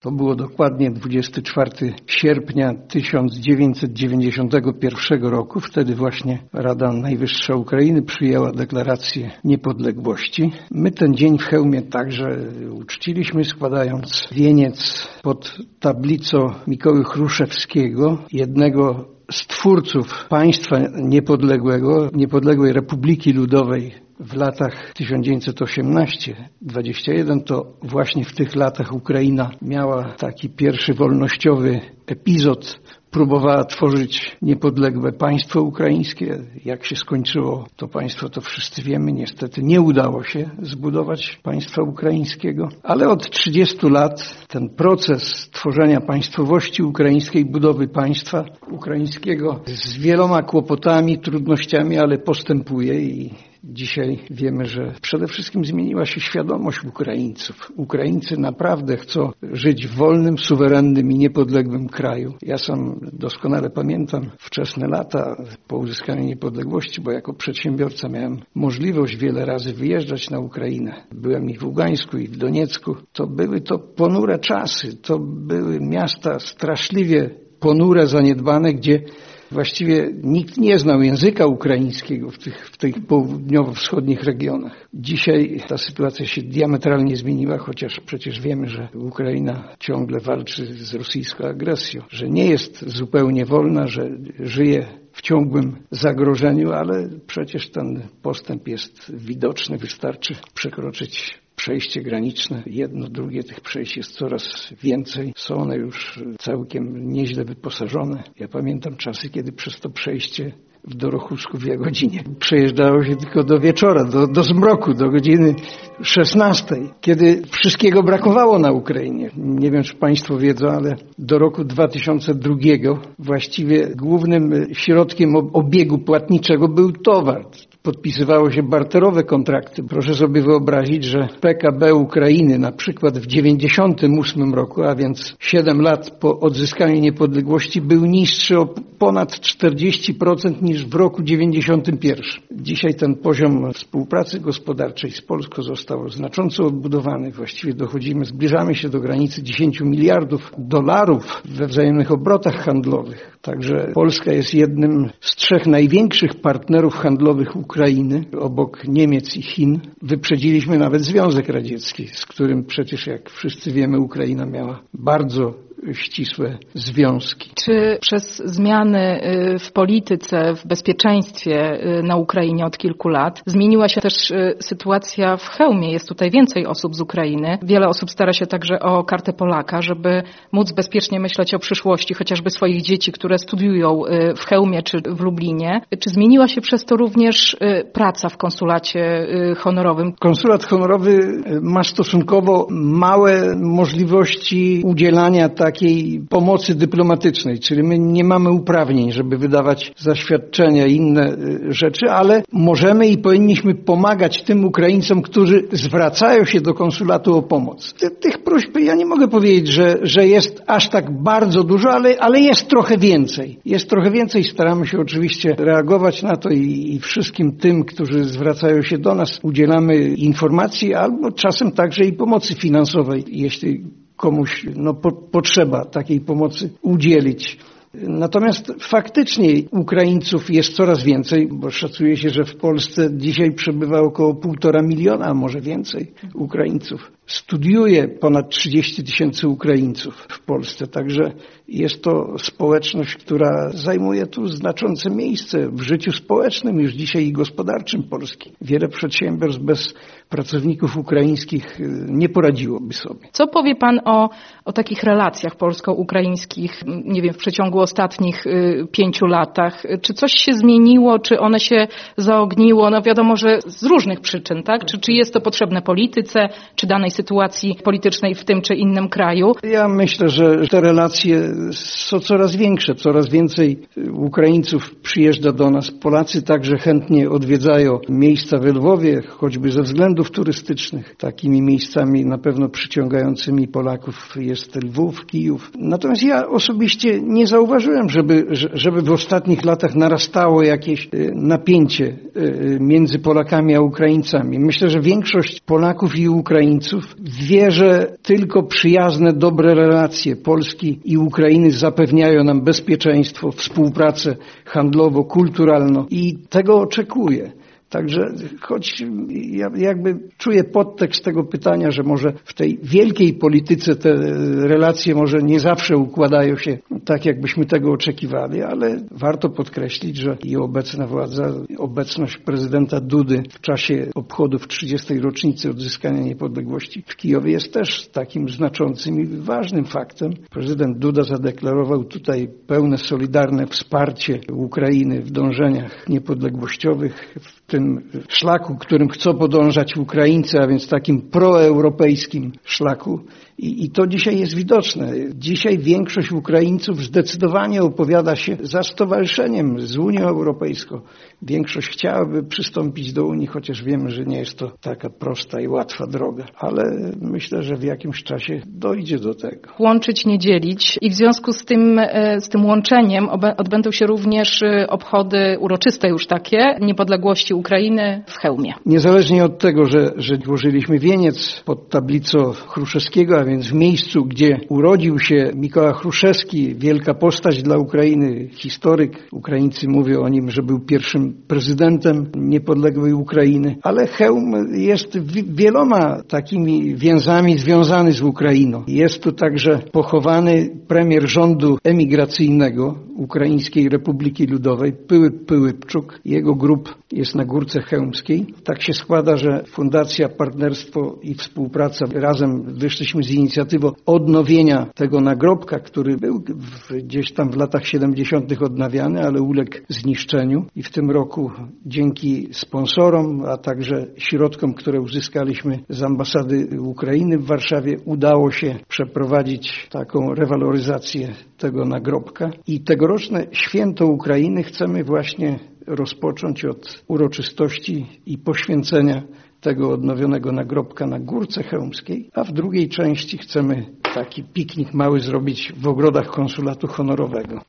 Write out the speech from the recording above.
To było dokładnie 24 sierpnia 1991 roku. Wtedy właśnie Rada Najwyższa Ukrainy przyjęła deklarację niepodległości. My ten dzień w Chełmie także uczciliśmy, składając wieniec pod tablicą Mikoły Chruszewskiego, jednego z twórców państwa niepodległego, Niepodległej Republiki Ludowej w latach 1918-21, to właśnie w tych latach Ukraina miała taki pierwszy wolnościowy epizod. Próbowała tworzyć niepodległe państwo ukraińskie. Jak się skończyło to państwo, to wszyscy wiemy. Niestety nie udało się zbudować państwa ukraińskiego. Ale od 30 lat ten proces tworzenia państwowości ukraińskiej, budowy państwa ukraińskiego z wieloma kłopotami, trudnościami, ale postępuje i dzisiaj wiemy, że przede wszystkim zmieniła się świadomość Ukraińców. Ukraińcy naprawdę chcą żyć w wolnym, suwerennym i niepodległym kraju. Ja sam doskonale pamiętam wczesne lata po uzyskaniu niepodległości, bo jako przedsiębiorca miałem możliwość wiele razy wyjeżdżać na Ukrainę. Byłem i w Ługańsku, i w Doniecku. To były to ponure czasy. To były miasta straszliwie ponure, zaniedbane, gdzie właściwie nikt nie znał języka ukraińskiego w tych południowo-wschodnich regionach. Dzisiaj ta sytuacja się diametralnie zmieniła, chociaż przecież wiemy, że Ukraina ciągle walczy z rosyjską agresją, że nie jest zupełnie wolna, że żyje w ciągłym zagrożeniu, ale przecież ten postęp jest widoczny. Wystarczy przekroczyć przejście graniczne. Jedno, drugie tych przejść jest coraz więcej. Są one już całkiem nieźle wyposażone. Ja pamiętam czasy, kiedy przez to przejście w Dorochusku w Jagodzinie przejeżdżało się tylko do wieczora, do zmroku, do godziny 16, kiedy wszystkiego brakowało na Ukrainie. Nie wiem, czy Państwo wiedzą, ale do roku 2002 właściwie głównym środkiem obiegu płatniczego był towar. Podpisywało się barterowe kontrakty. Proszę sobie wyobrazić, że PKB Ukrainy na przykład w 1998 roku, a więc 7 lat po odzyskaniu niepodległości, był niższy o ponad 40% niż w roku 1991. Dzisiaj ten poziom współpracy gospodarczej z Polską został znacząco odbudowany. Właściwie zbliżamy się do granicy 10 miliardów dolarów we wzajemnych obrotach handlowych. Także Polska jest jednym z 3 największych partnerów handlowych Ukrainy, obok Niemiec i Chin. Wyprzedziliśmy nawet Związek Radziecki, z którym przecież, jak wszyscy wiemy, Ukraina miała bardzo ścisłe związki. Czy przez zmiany w polityce, w bezpieczeństwie na Ukrainie od kilku lat zmieniła się też sytuacja w Chełmie? Jest tutaj więcej osób z Ukrainy. Wiele osób stara się także o kartę Polaka, żeby móc bezpiecznie myśleć o przyszłości, chociażby swoich dzieci, które studiują w Chełmie czy w Lublinie. Czy zmieniła się przez to również praca w konsulacie honorowym? Konsulat honorowy ma stosunkowo małe możliwości udzielania takiej pomocy dyplomatycznej, czyli my nie mamy uprawnień, żeby wydawać zaświadczenia i inne rzeczy, ale możemy i powinniśmy pomagać tym Ukraińcom, którzy zwracają się do konsulatu o pomoc. Tych próśb ja nie mogę powiedzieć, że jest aż tak bardzo dużo, ale jest trochę więcej. Jest trochę więcej. Staramy się oczywiście reagować na to i wszystkim tym, którzy zwracają się do nas, udzielamy informacji albo czasem także i pomocy finansowej, jeśli komuś potrzeba takiej pomocy udzielić. Natomiast faktycznie Ukraińców jest coraz więcej, bo szacuje się, że w Polsce dzisiaj przebywa około 1,5 miliona, a może więcej Ukraińców. Studiuje ponad 30 000 Ukraińców w Polsce, także jest to społeczność, która zajmuje tu znaczące miejsce w życiu społecznym już dzisiaj i gospodarczym Polski. Wiele przedsiębiorstw bez pracowników ukraińskich nie poradziłoby sobie. Co powie Pan o takich relacjach polsko-ukraińskich, nie wiem, w przeciągu ostatnich 5 latach? Czy coś się zmieniło, czy one się zaogniło? No wiadomo, że z różnych przyczyn, tak? Czy jest to potrzebne polityce, czy danej sytuacji politycznej w tym czy innym kraju? Ja myślę, że te relacje są coraz większe, coraz więcej Ukraińców przyjeżdża do nas. Polacy także chętnie odwiedzają miejsca w Lwowie, choćby ze względu powodów turystycznych. Takimi miejscami na pewno przyciągającymi Polaków jest Lwów, Kijów. Natomiast ja osobiście nie zauważyłem, żeby w ostatnich latach narastało jakieś napięcie między Polakami a Ukraińcami. Myślę, że większość Polaków i Ukraińców wie, że tylko przyjazne, dobre relacje Polski i Ukrainy zapewniają nam bezpieczeństwo, współpracę handlowo-kulturalną i tego oczekuję. Także choć ja jakby czuję podtekst tego pytania, że może w tej wielkiej polityce te relacje może nie zawsze układają się tak, jakbyśmy tego oczekiwali, ale warto podkreślić, że i obecna władza, obecność prezydenta Dudy w czasie obchodów 30. rocznicy odzyskania niepodległości w Kijowie jest też takim znaczącym i ważnym faktem. Prezydent Duda zadeklarował tutaj pełne solidarne wsparcie Ukrainy w dążeniach niepodległościowych, w tym szlaku, którym chcą podążać Ukraińcy, a więc takim proeuropejskim szlaku. I to dzisiaj jest widoczne. Dzisiaj większość Ukraińców zdecydowanie opowiada się za stowarzyszeniem z Unią Europejską. Większość chciałaby przystąpić do Unii, chociaż wiemy, że nie jest to taka prosta i łatwa droga. Ale myślę, że w jakimś czasie dojdzie do tego. Łączyć, nie dzielić. I w związku z tym łączeniem odbędą się również obchody uroczyste już takie niepodległości Ukrainy w Chełmie. Niezależnie od tego, że włożyliśmy wieniec pod tablicą Chruszewskiego, a więc w miejscu, gdzie urodził się Mikołaj Chruszewski, wielka postać dla Ukrainy, historyk. Ukraińcy mówią o nim, że był pierwszym prezydentem niepodległej Ukrainy. Ale Chełm jest wieloma takimi więzami związany z Ukrainą. Jest tu także pochowany premier rządu emigracyjnego Ukraińskiej Republiki Ludowej, Pyłyp Pyłypczuk. Jego grób jest na Górce Chełmskiej. Tak się składa, że Fundacja Partnerstwo i Współpraca razem wyszliśmy z inicjatywą odnowienia tego nagrobka, który był gdzieś tam w latach 70. odnawiany, ale uległ zniszczeniu. I w tym roku dzięki sponsorom, a także środkom, które uzyskaliśmy z ambasady Ukrainy w Warszawie, udało się przeprowadzić taką rewaloryzację tego nagrobka. I tegoroczne Święto Ukrainy chcemy właśnie rozpocząć od uroczystości i poświęcenia tego odnowionego nagrobka na Górce Chełmskiej, a w drugiej części chcemy taki piknik mały zrobić w ogrodach konsulatu honorowego.